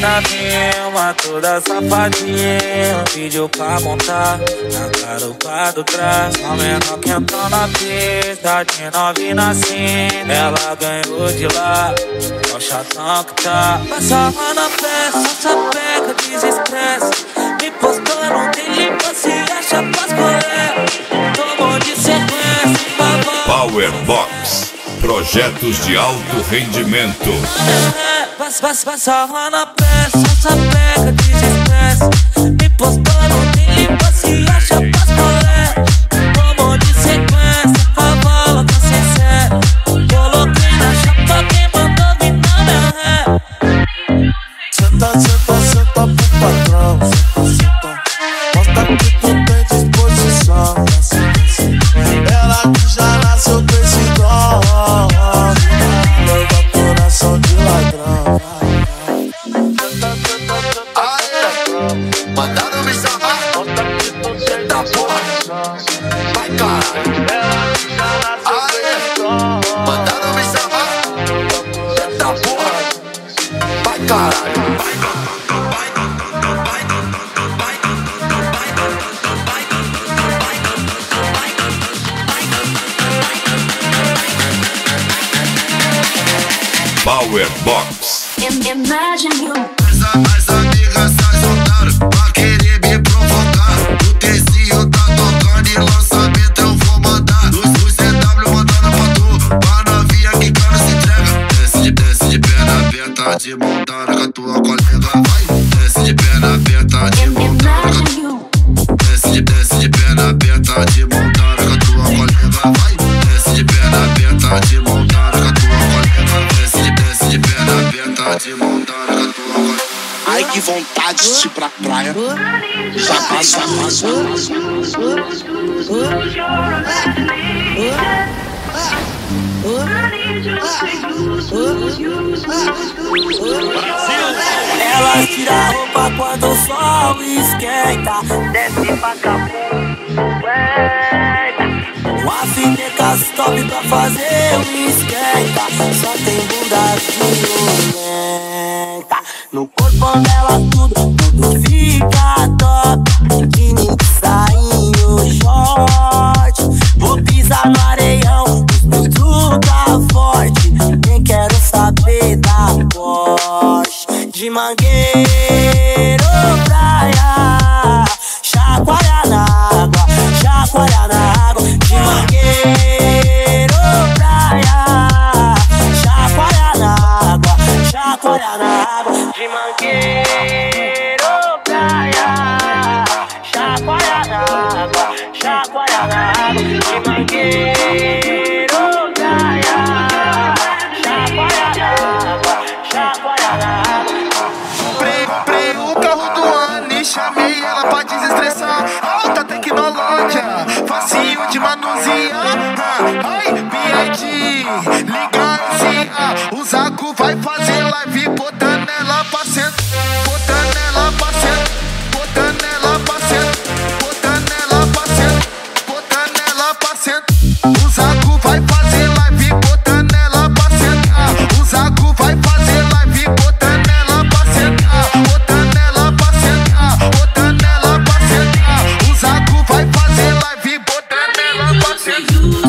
na firma, toda safadinha. Pediu pra montar na garupa do trás. A menor que entrou na pista de novinha assim. Ela ganhou de lá, o chatão que tá. Passava na festa, só pega desestresse. Me postou, não tem limpa, se acha pras colher. Tomou de sequência, babá. Power Box, projetos de alto rendimento. Passava na festa, só pega desestresse. Me postou, não tem limpa, se acha pras colher. Tomou de sequência, cavalo tá sincero. Coloquei na chapa, quem mandou vir na minha ré. Senta, senta, senta pro patrão. Senta, mostra que tu tem disposição. Ela que já nasceu com esse dom. Leva coração de ladrão. Mandaram me chamar, da porra, vai caralho. Mandaram me chamar, da porra, vai caralho. Power Box. Imagine you. As amigas se soltaram pra querer me provocar. O tecinho tá tocando e lançamento eu vou mandar. Os CW mandando pra tu, pra novinha que cara se entrega. Desce de perna aberta, de montada com a tua colega, vai. Desce de perna aberta, de montada com a tua. Desce de perna aberta, de montada com a tua colega, vai. Desce de perna aberta, de montada com a tua colega. Desce de perna aberta, de montada com a tua colega. Ai que vontade de ir pra praia. Já passa, Elas tiram a roupa quando o sol esquenta. Desce pra o Afineca stop pra fazer um esquenta. Só tem bunda violenta. No corpo dela tudo fica top. Biquíni, sainho, short. Vou pisar no areião, tudo tá forte. Nem quero saber da Porsche. De Mangueiro, praia, chacoalha na água, chacoalha na água. De Mangueiro, praia, chacoalha na água, chacoalha na água. De Mangueiro, praia, chacoalha na água, chacoalha na água. De Mangueiro, praia, chacoalha na água, chacoalha na água. Comprei o carro do ano e chamei ela pra desestressar. Alta tecnologia, facinho de manusear. Ai, BID, liga esse A. O Zaco vai fazer live botando ela pra sentar. Botando ela pra sentar. Botando ela pra sentar. Botando ela pra sentar. Botando ela pra sentar. O Zaco vai fazer live botando ela pra sentar. O Zaco vai fazer live botando ela pra sentar. Botando ela pra sentar. Botando ela pra sentar. O Zaco vai fazer live botando ela pra sentar.